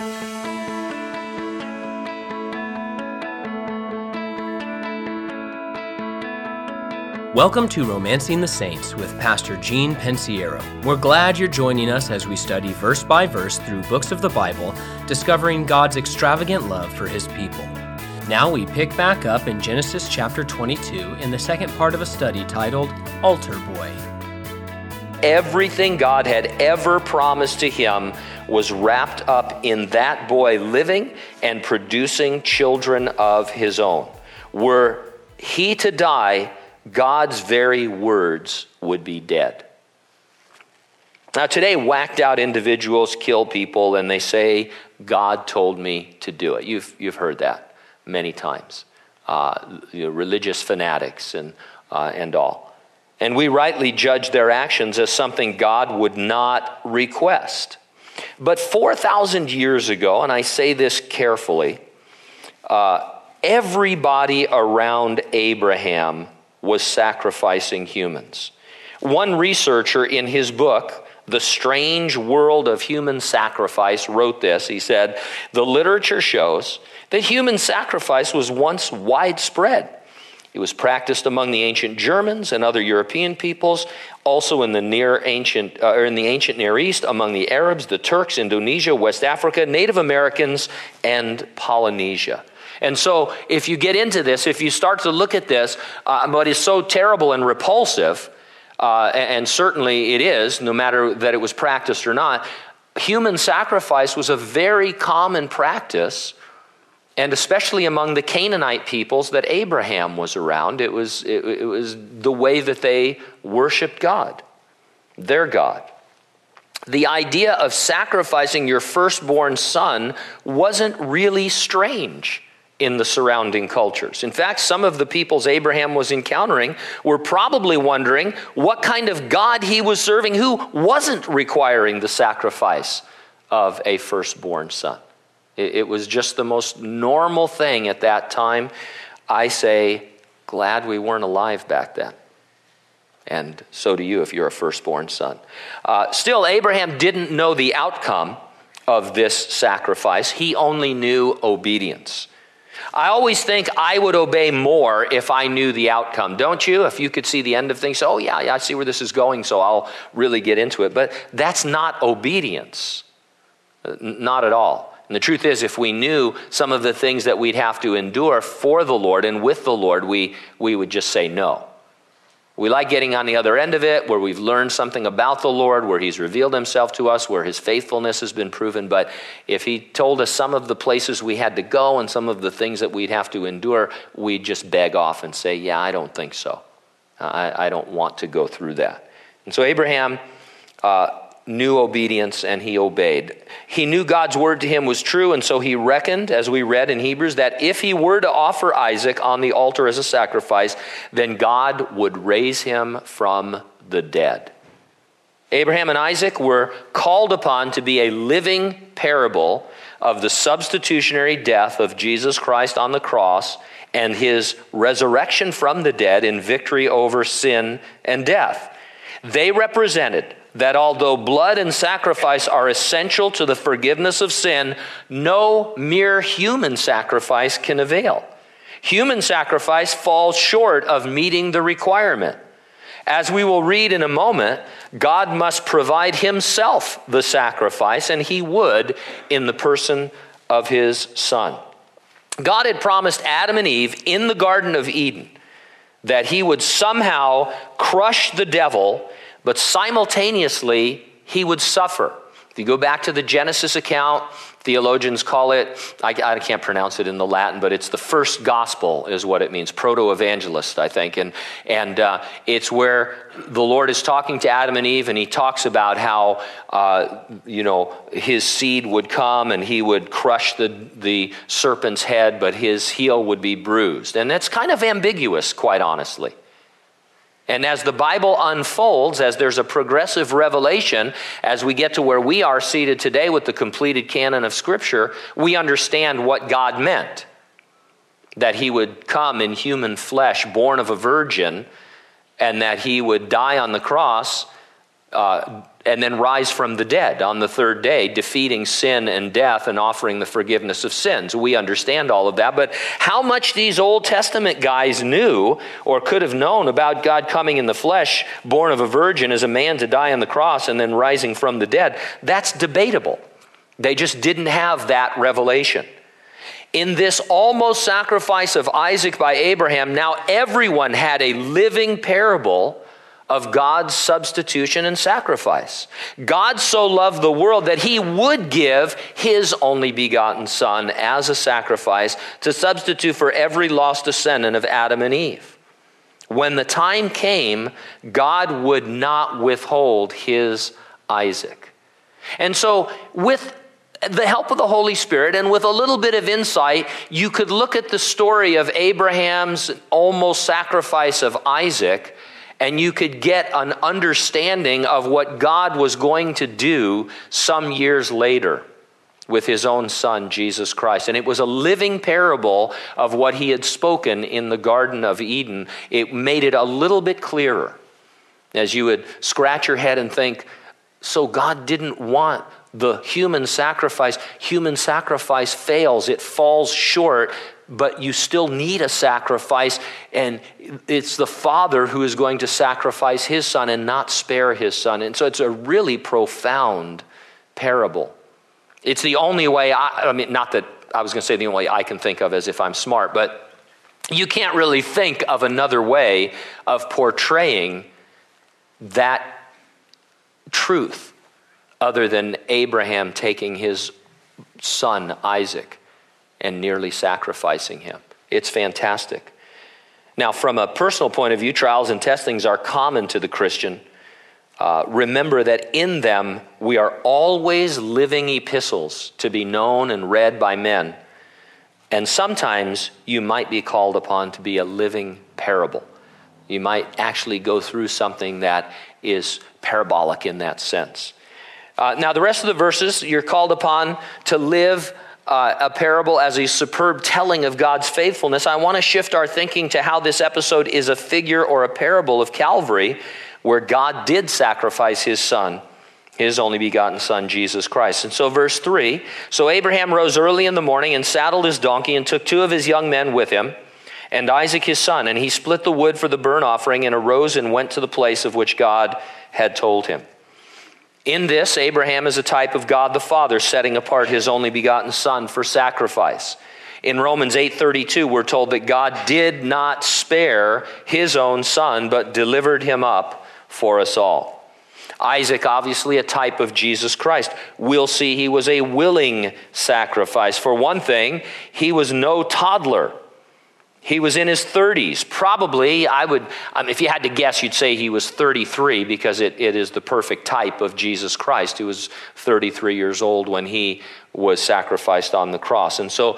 Welcome to Romancing the Saints with Pastor Gene Pensiero. We're glad you're joining us as we study verse by verse through books of the Bible, discovering God's extravagant love for His people. Now we pick back up in Genesis chapter 22 in the second part of a study titled Altar Boy. Everything God had ever promised to him was wrapped up in that boy living and producing children of his own. Were he to die, God's very words would be dead. Now today, whacked out individuals kill people and they say, God told me to do it. You've heard that many times. Religious fanatics and all. And we rightly judge their actions as something God would not request. But 4,000 years ago, and I say this carefully, everybody around Abraham was sacrificing humans. One researcher in his book, The Strange World of Human Sacrifice, wrote this. He said, the literature shows that human sacrifice was once widespread. It was practiced among the ancient Germans and other European peoples, also in the ancient Near East, among the Arabs, the Turks, Indonesia, West Africa, Native Americans, and Polynesia. And so if you get into this, if you start to look at this, what is so terrible and repulsive, and certainly it is, no matter that it was practiced or not, human sacrifice was a very common practice, and especially among the Canaanite peoples that Abraham was around. It was the way that they worshiped God, their God. The idea of sacrificing your firstborn son wasn't really strange in the surrounding cultures. In fact, some of the peoples Abraham was encountering were probably wondering what kind of God he was serving who wasn't requiring the sacrifice of a firstborn son. It was just the most normal thing at that time. I say, glad we weren't alive back then. And so do you if you're a firstborn son. Still, Abraham didn't know the outcome of this sacrifice. He only knew obedience. I always think I would obey more if I knew the outcome, don't you? If you could see the end of things, oh yeah, I see where this is going, so I'll really get into it. But that's not obedience, not at all. And the truth is, if we knew some of the things that we'd have to endure for the Lord and with the Lord, we would just say no. We like getting on the other end of it, where we've learned something about the Lord, where He's revealed Himself to us, where His faithfulness has been proven. But if He told us some of the places we had to go and some of the things that we'd have to endure, we'd just beg off and say, yeah, I don't think so. I don't want to go through that. And so Abraham knew obedience and he obeyed. He knew God's word to him was true, and so he reckoned, as we read in Hebrews, that if he were to offer Isaac on the altar as a sacrifice, then God would raise him from the dead. Abraham and Isaac were called upon to be a living parable of the substitutionary death of Jesus Christ on the cross and his resurrection from the dead in victory over sin and death. They represented that although blood and sacrifice are essential to the forgiveness of sin, no mere human sacrifice can avail. Human sacrifice falls short of meeting the requirement. As we will read in a moment, God must provide Himself the sacrifice, and He would in the person of His Son. God had promised Adam and Eve in the Garden of Eden that He would somehow crush the devil, but simultaneously, He would suffer. If you go back to the Genesis account, theologians call it, I can't pronounce it in the Latin, but it's the first gospel is what it means, proto-evangelist, I think. And it's where the Lord is talking to Adam and Eve, and He talks about how, His seed would come and He would crush the serpent's head, but His heel would be bruised. And that's kind of ambiguous, quite honestly. And as the Bible unfolds, as there's a progressive revelation, as we get to where we are seated today with the completed canon of Scripture, we understand what God meant. That He would come in human flesh, born of a virgin, and that He would die on the cross and then rise from the dead on the third day, defeating sin and death and offering the forgiveness of sins. We understand all of that, but how much these Old Testament guys knew or could have known about God coming in the flesh, born of a virgin as a man to die on the cross and then rising from the dead, that's debatable. They just didn't have that revelation. In this almost sacrifice of Isaac by Abraham, now everyone had a living parable of God's substitution and sacrifice. God so loved the world that he would give his only begotten son as a sacrifice to substitute for every lost descendant of Adam and Eve. When the time came, God would not withhold his Isaac. And so with the help of the Holy Spirit and with a little bit of insight, you could look at the story of Abraham's almost sacrifice of Isaac, and you could get an understanding of what God was going to do some years later with his own son, Jesus Christ. And it was a living parable of what he had spoken in the Garden of Eden. It made it a little bit clearer as you would scratch your head and think, so God didn't want the human sacrifice. Human sacrifice fails. It falls short. But you still need a sacrifice, and it's the Father who is going to sacrifice his son and not spare his son. And so it's a really profound parable. It's the only way, not that I was going to say the only way I can think of as if I'm smart, but you can't really think of another way of portraying that truth other than Abraham taking his son Isaac and nearly sacrificing him. It's fantastic. Now, from a personal point of view, trials and testings are common to the Christian. Remember that in them we are always living epistles to be known and read by men. And sometimes you might be called upon to be a living parable. You might actually go through something that is parabolic in that sense. Now, the rest of the verses, you're called upon to live a parable as a superb telling of God's faithfulness. I want to shift our thinking to how this episode is a figure or a parable of Calvary, where God did sacrifice his son, his only begotten son, Jesus Christ. And so verse 3, so Abraham rose early in the morning and saddled his donkey and took 2 of his young men with him and Isaac his son. And he split the wood for the burnt offering and arose and went to the place of which God had told him. In this, Abraham is a type of God the Father, setting apart his only begotten son for sacrifice. In Romans 8:32, we're told that God did not spare his own son, but delivered him up for us all. Isaac, obviously a type of Jesus Christ. We'll see he was a willing sacrifice. For one thing, he was no toddler. He was in his 30s. Probably, if you had to guess, you'd say he was 33, because it is the perfect type of Jesus Christ, who was 33 years old when he was sacrificed on the cross. And so,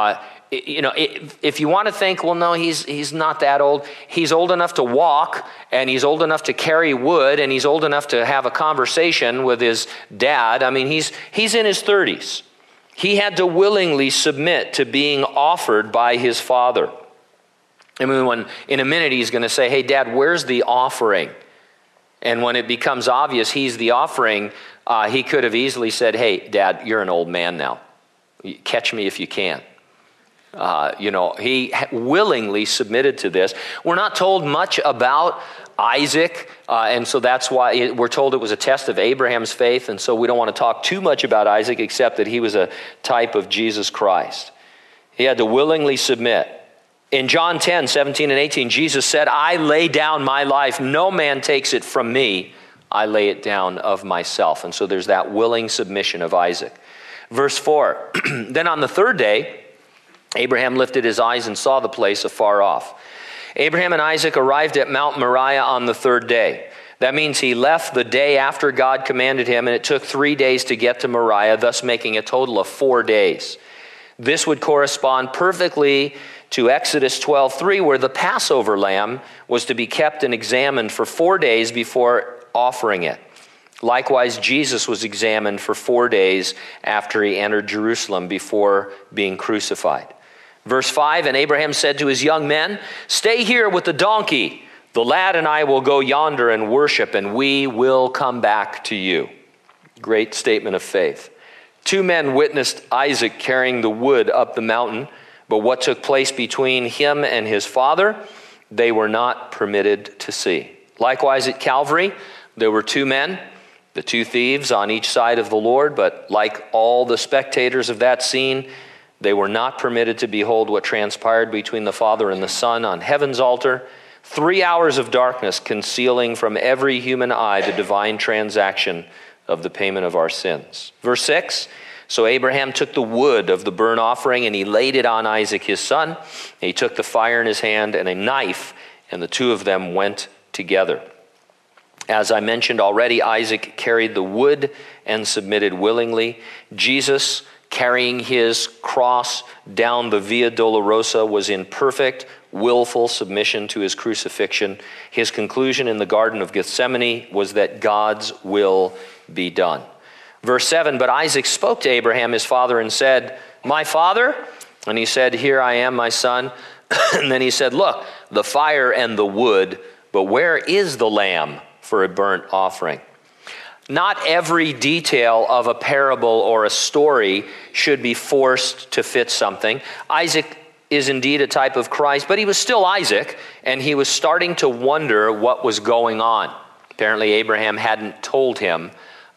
if you want to think, well, no, he's not that old. He's old enough to walk, and he's old enough to carry wood, and he's old enough to have a conversation with his dad. I mean, he's in his 30s. He had to willingly submit to being offered by his father. I mean, when in a minute he's going to say, hey, Dad, where's the offering? And when it becomes obvious he's the offering, he could have easily said, hey, Dad, you're an old man now. Catch me if you can. He willingly submitted to this. We're not told much about Isaac, and so that's why we're told it was a test of Abraham's faith, and so we don't want to talk too much about Isaac, except that he was a type of Jesus Christ. He had to willingly submit. In John 10:17-18, Jesus said, I lay down my life. No man takes it from me. I lay it down of myself. And so there's that willing submission of Isaac. Verse 4, then on the third day, Abraham lifted his eyes and saw the place afar off. Abraham and Isaac arrived at Mount Moriah on the third day. That means he left the day after God commanded him, and it took 3 days to get to Moriah, thus making a total of 4 days. This would correspond perfectly to Exodus 12:3, where the Passover lamb was to be kept and examined for 4 days before offering it. Likewise, Jesus was examined for 4 days after he entered Jerusalem before being crucified. Verse 5, and Abraham said to his young men, stay here with the donkey. The lad and I will go yonder and worship, and we will come back to you. Great statement of faith. 2 men witnessed Isaac carrying the wood up the mountain, but what took place between him and his father, they were not permitted to see. Likewise at Calvary, there were 2 men, the 2 thieves on each side of the Lord, but like all the spectators of that scene, they were not permitted to behold what transpired between the Father and the Son on heaven's altar. 3 hours of darkness concealing from every human eye the divine transaction of the payment of our sins. Verse 6, so Abraham took the wood of the burnt offering and he laid it on Isaac his son. He took the fire in his hand and a knife, and the 2 of them went together. As I mentioned already, Isaac carried the wood and submitted willingly. Jesus, carrying his cross down the Via Dolorosa, was in perfect, willful submission to his crucifixion. His conclusion in the Garden of Gethsemane was that God's will be done. Verse 7, but Isaac spoke to Abraham his father and said, my father? And he said, here I am, my son. And then he said, look, the fire and the wood, but where is the lamb for a burnt offering? Not every detail of a parable or a story should be forced to fit something. Isaac is indeed a type of Christ, but he was still Isaac, and he was starting to wonder what was going on. Apparently Abraham hadn't told him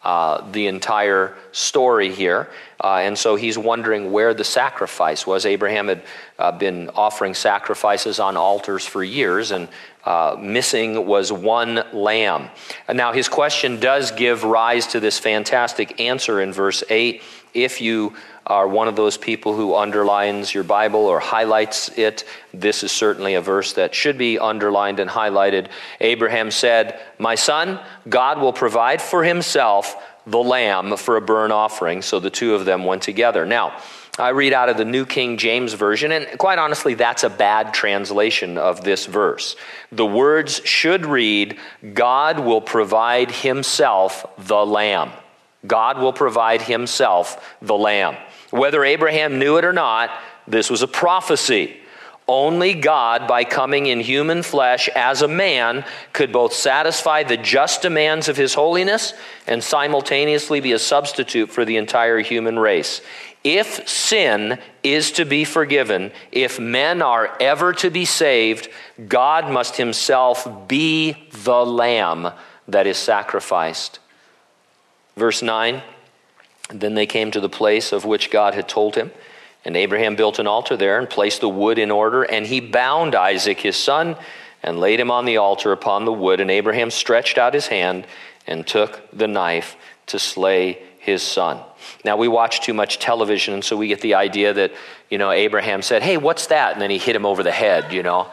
the entire story here, and so he's wondering where the sacrifice was. Abraham had been offering sacrifices on altars for years, and missing was one lamb. And now his question does give rise to this fantastic answer in verse 8. If you are one of those people who underlines your Bible or highlights it, this is certainly a verse that should be underlined and highlighted. Abraham said, my son, God will provide for himself the lamb for a burnt offering. So the 2 of them went together. Now, I read out of the New King James Version, and quite honestly, that's a bad translation of this verse. The words should read, God will provide himself the lamb. God will provide himself the lamb. Whether Abraham knew it or not, this was a prophecy. Only God, by coming in human flesh as a man, could both satisfy the just demands of his holiness and simultaneously be a substitute for the entire human race. If sin is to be forgiven, if men are ever to be saved, God must himself be the lamb that is sacrificed. Verse 9, then they came to the place of which God had told him, and Abraham built an altar there and placed the wood in order, and he bound Isaac his son and laid him on the altar upon the wood, and Abraham stretched out his hand and took the knife to slay his son. Now, we watch too much television, and so we get the idea that, Abraham said, hey, what's that? And then he hit him over the head,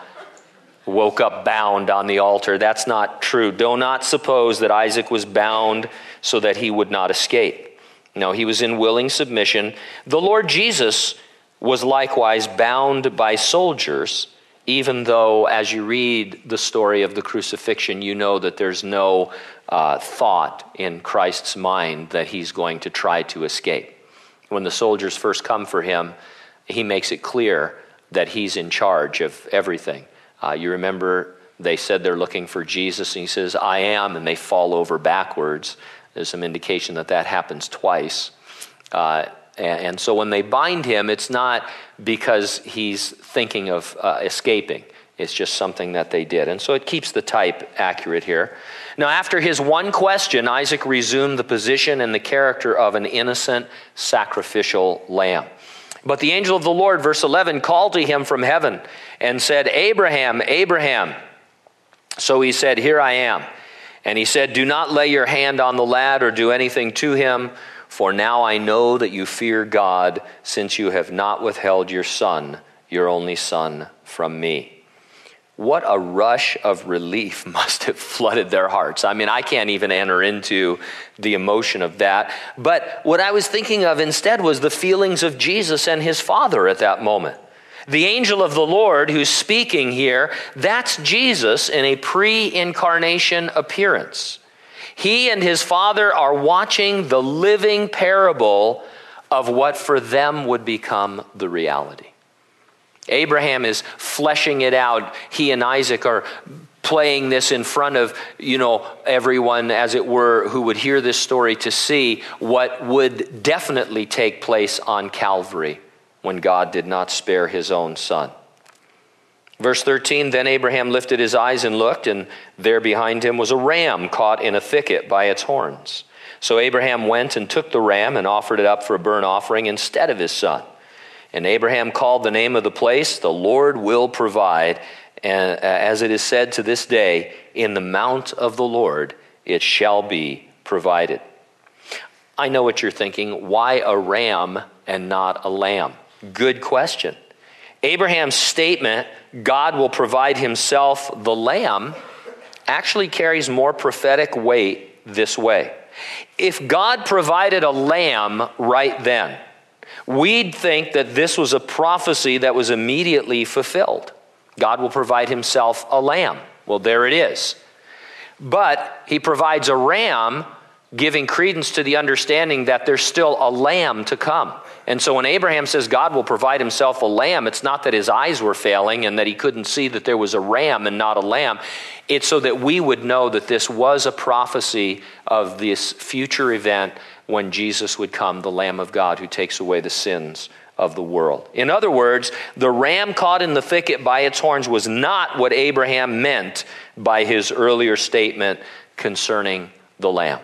woke up bound on the altar. That's not true. Do not suppose that Isaac was bound so that he would not escape. No, he was in willing submission. The Lord Jesus was likewise bound by soldiers, even though as you read the story of the crucifixion, you know that there's no thought in Christ's mind that he's going to try to escape. When the soldiers first come for him, he makes it clear that he's in charge of everything. You remember they said they're looking for Jesus, and he says, I am, and they fall over backwards. There's some indication that happens twice. And so when they bind him, it's not because he's thinking of escaping. It's just something that they did. And so it keeps the type accurate here. Now, after his one question, Isaac resumed the position and the character of an innocent sacrificial lamb. But the angel of the Lord, verse 11, called to him from heaven and said, Abraham, Abraham. So he said, here I am. And he said, do not lay your hand on the lad or do anything to him, for now I know that you fear God, since you have not withheld your son, your only son, from me. What a rush of relief must have flooded their hearts. I mean, I can't even enter into the emotion of that. But what I was thinking of instead was the feelings of Jesus and his Father at that moment. The angel of the Lord who's speaking here, that's Jesus in a pre-incarnation appearance. He and his Father are watching the living parable of what for them would become the reality. Abraham is fleshing it out. He and Isaac are playing this in front of, everyone, as it were, who would hear this story to see what would definitely take place on Calvary when God did not spare his own son. Verse 13, then Abraham lifted his eyes and looked, and there behind him was a ram caught in a thicket by its horns. So Abraham went and took the ram and offered it up for a burnt offering instead of his son. And Abraham called the name of the place, the Lord will provide. And as it is said to this day, in the mount of the Lord it shall be provided. I know what you're thinking. Why a ram and not a lamb? Good question. Abraham's statement, God will provide himself the lamb, actually carries more prophetic weight this way. If God provided a lamb right then, we'd think that this was a prophecy that was immediately fulfilled. God will provide himself a lamb. Well, there it is. But he provides a ram, giving credence to the understanding that there's still a lamb to come. And so when Abraham says God will provide himself a lamb, it's not that his eyes were failing and that he couldn't see that there was a ram and not a lamb. It's so that we would know that this was a prophecy of this future event when Jesus would come, the Lamb of God who takes away the sins of the world. In other words, the ram caught in the thicket by its horns was not what Abraham meant by his earlier statement concerning the lamb.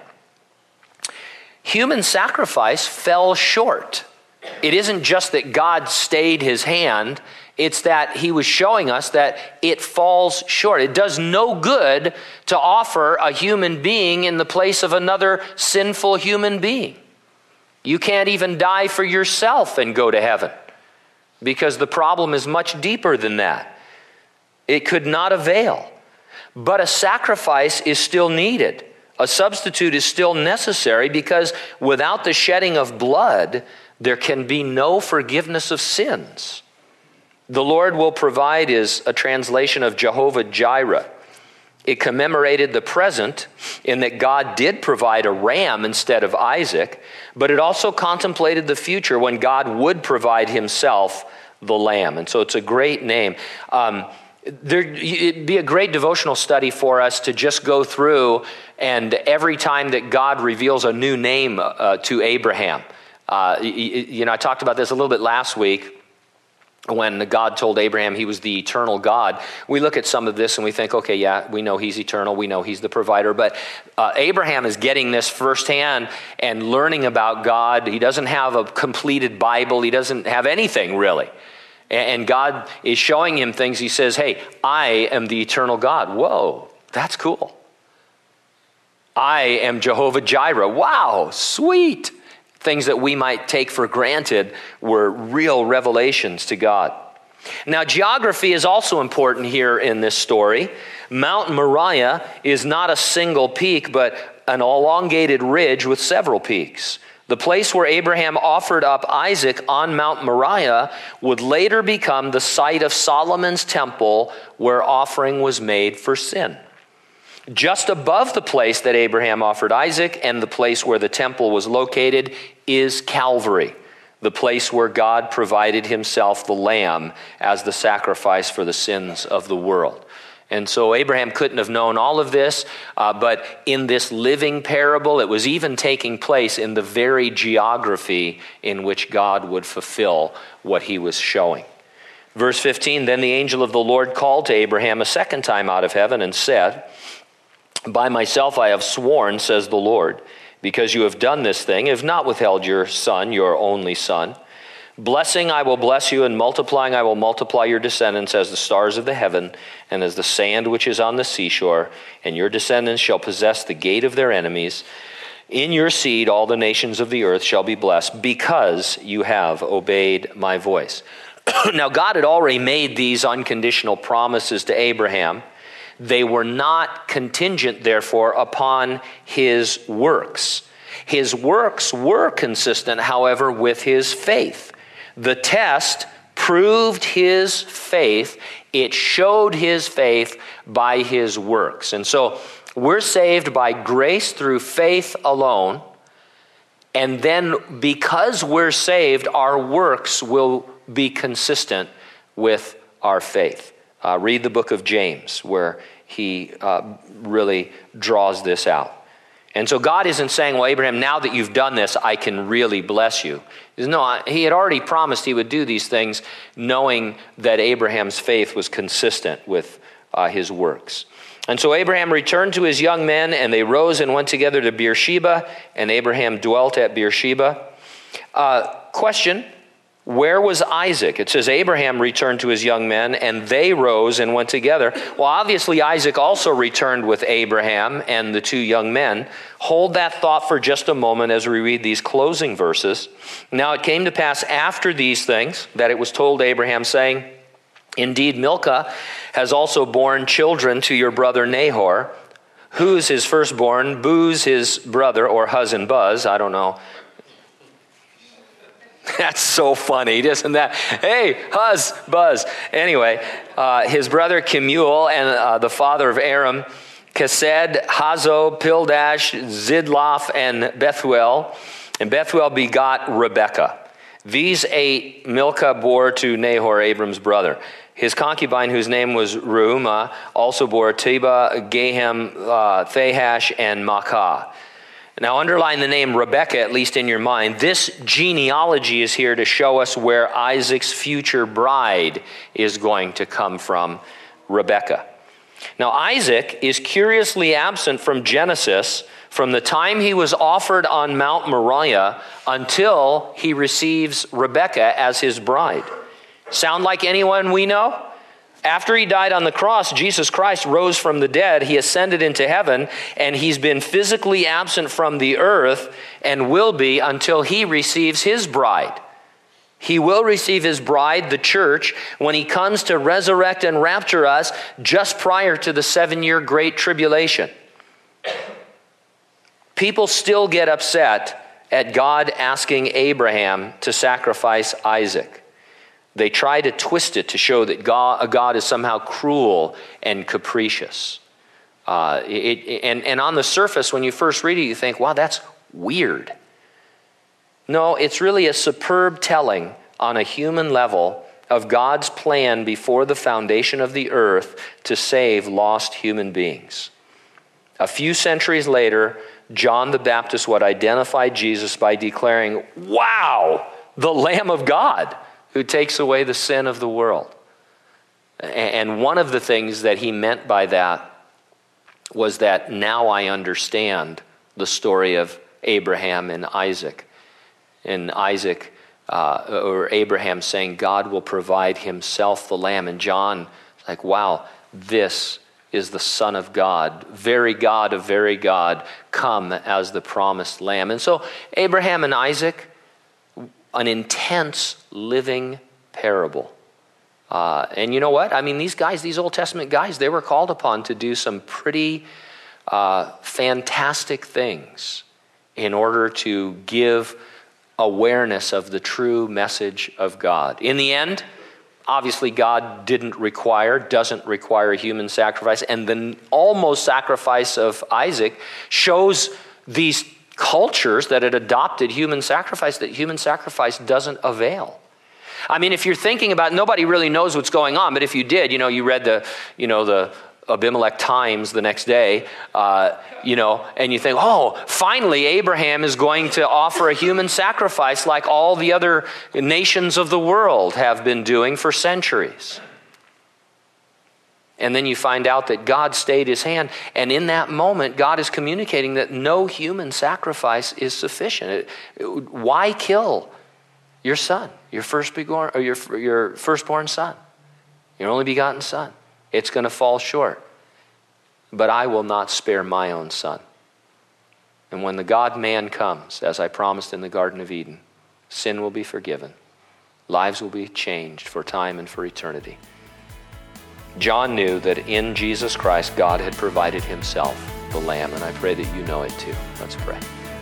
Human sacrifice fell short. It isn't just that God stayed his hand, it's that he was showing us that it falls short. It does no good to offer a human being in the place of another sinful human being. You can't even die for yourself and go to heaven, because the problem is much deeper than that. It could not avail. But a sacrifice is still needed. A substitute is still necessary, because without the shedding of blood, there can be no forgiveness of sins. The Lord will provide is a translation of Jehovah Jireh. It commemorated the present in that God did provide a ram instead of Isaac, but it also contemplated the future when God would provide himself the lamb. And so it's a great name. It'd be a great devotional study for us to just go through, and every time that God reveals a new name to Abraham. I talked about this a little bit last week when God told Abraham he was the eternal God. We look at some of this and we think, okay, yeah, we know he's eternal. We know he's the provider. But Abraham is getting this firsthand and learning about God. He doesn't have a completed Bible. He doesn't have anything really. And God is showing him things. He says, hey, I am the eternal God. Whoa, that's cool. I am Jehovah Jireh. Wow, sweet. Things that we might take for granted were real revelations to God. Now, geography is also important here in this story. Mount Moriah is not a single peak, but an elongated ridge with several peaks. The place where Abraham offered up Isaac on Mount Moriah would later become the site of Solomon's temple, where offering was made for sin. Just above the place that Abraham offered Isaac and the place where the temple was located is Calvary, the place where God provided himself the lamb as the sacrifice for the sins of the world. And so Abraham couldn't have known all of this, but in this living parable, it was even taking place in the very geography in which God would fulfill what he was showing. Verse 15, then the angel of the Lord called to Abraham a second time out of heaven and said, by myself I have sworn, says the Lord, because you have done this thing, have not withheld your son, your only son. Blessing I will bless you, and multiplying I will multiply your descendants as the stars of the heaven, and as the sand which is on the seashore. And your descendants shall possess the gate of their enemies. In your seed all the nations of the earth shall be blessed, because you have obeyed my voice. Now God had already made these unconditional promises to Abraham. They were not contingent, therefore, upon his works. His works were consistent, however, with his faith. The test proved his faith. It showed his faith by his works. And so we're saved by grace through faith alone. And then because we're saved, our works will be consistent with our faith. Read the book of James, where he really draws this out. And so God isn't saying, well, Abraham, now that you've done this, I can really bless you. No, he had already promised he would do these things, knowing that Abraham's faith was consistent with his works. And so Abraham returned to his young men, and they rose and went together to Beersheba, and Abraham dwelt at Beersheba. Question, where was Isaac? It says Abraham returned to his young men, and they rose and went together. Well, obviously Isaac also returned with Abraham and the two young men. Hold that thought for just a moment as we read these closing verses. Now it came to pass after these things that it was told Abraham, saying, indeed, Milcah has also borne children to your brother Nahor. Who's his firstborn? Buz his brother, or Huz and Buzz, I don't know. That's so funny, isn't that? Hey, Huz, Buzz. Anyway, his brother Kemuel and the father of Aram, Kesed, Hazo, Pildash, Zidlaph, and Bethuel. And Bethuel begot Rebekah. These 8 Milcah bore to Nahor, Abram's brother. His concubine, whose name was Reumah, also bore Teba, Gahem, Thahash, and Maacah. Now underline the name Rebekah, at least in your mind. This genealogy is here to show us where Isaac's future bride is going to come from, Rebekah. Now Isaac is curiously absent from Genesis from the time he was offered on Mount Moriah until he receives Rebekah as his bride. Sound like anyone we know? After he died on the cross, Jesus Christ rose from the dead. He ascended into heaven, and he's been physically absent from the earth and will be until he receives his bride. He will receive his bride, the church, when he comes to resurrect and rapture us just prior to the 7-year Great Tribulation. People still get upset at God asking Abraham to sacrifice Isaac. They try to twist it to show that God is somehow cruel and capricious. And on the surface, when you first read it, you think, wow, that's weird. No, it's really a superb telling on a human level of God's plan before the foundation of the earth to save lost human beings. A few centuries later, John the Baptist would identify Jesus by declaring, wow, the Lamb of God who takes away the sin of the world. And one of the things that he meant by that was that now I understand the story of Abraham and Isaac. And Isaac, or Abraham saying, God will provide himself the lamb. And John, like, wow, this is the Son of God, very God of very God, come as the promised lamb. And so Abraham and Isaac, an intense living parable. And you know what? I mean, these guys, these Old Testament guys, they were called upon to do some pretty fantastic things in order to give awareness of the true message of God. In the end, obviously God doesn't require human sacrifice, and the almost sacrifice of Isaac shows these cultures that had adopted human sacrifice, that human sacrifice doesn't avail. I mean, if you're thinking about, nobody really knows what's going on, but if you did, you read the Abimelech Times the next day, and you think, oh, finally Abraham is going to offer a human sacrifice like all the other nations of the world have been doing for centuries. And then you find out that God stayed his hand, and in that moment, God is communicating that no human sacrifice is sufficient. Why kill your son, your firstborn, or your firstborn son, your only begotten son? It's going to fall short. But I will not spare my own son. And when the God-man comes, as I promised in the Garden of Eden, sin will be forgiven. Lives will be changed for time and for eternity. John knew that in Jesus Christ, God had provided himself the Lamb, and I pray that you know it too. Let's pray.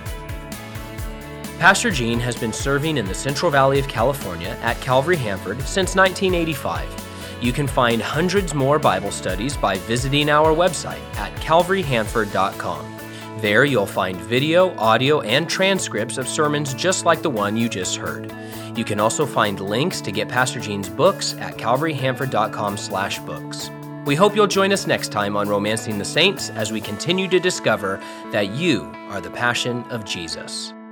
Pastor Gene has been serving in the Central Valley of California at Calvary Hanford since 1985. You can find hundreds more Bible studies by visiting our website at calvaryhanford.com. There you'll find video, audio, and transcripts of sermons just like the one you just heard. You can also find links to get Pastor Gene's books at calvaryhanford.com/books. We hope you'll join us next time on Romancing the Saints as we continue to discover that you are the passion of Jesus.